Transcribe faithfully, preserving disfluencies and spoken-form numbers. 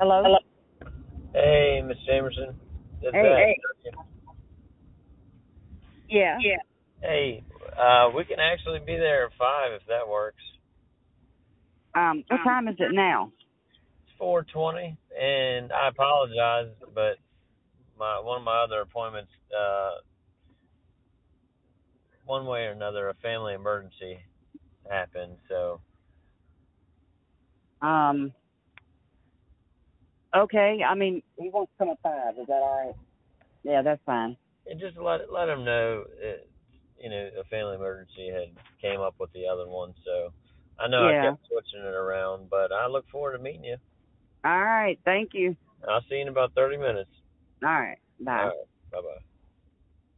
Hello? Hello. Hey, Miss Jamerson. It's Hey, Zach. Hey. yeah. Yeah. Hey, uh, we can actually be there at five if that works. Um, what Um, time is it now? It's four twenty, and I apologize, but my one of my other appointments, uh, one way or another, a family emergency happened. So, Um, okay. I mean, he wants to come at five. Is that all right? Yeah, that's fine. and just let let them know, it, you know, a family emergency had came up with the other one. So, I know I Yeah. kept switching it around, but I look forward to meeting you. All right. Thank you. I'll see you in about thirty minutes. All right. All Bye. right. Bye bye.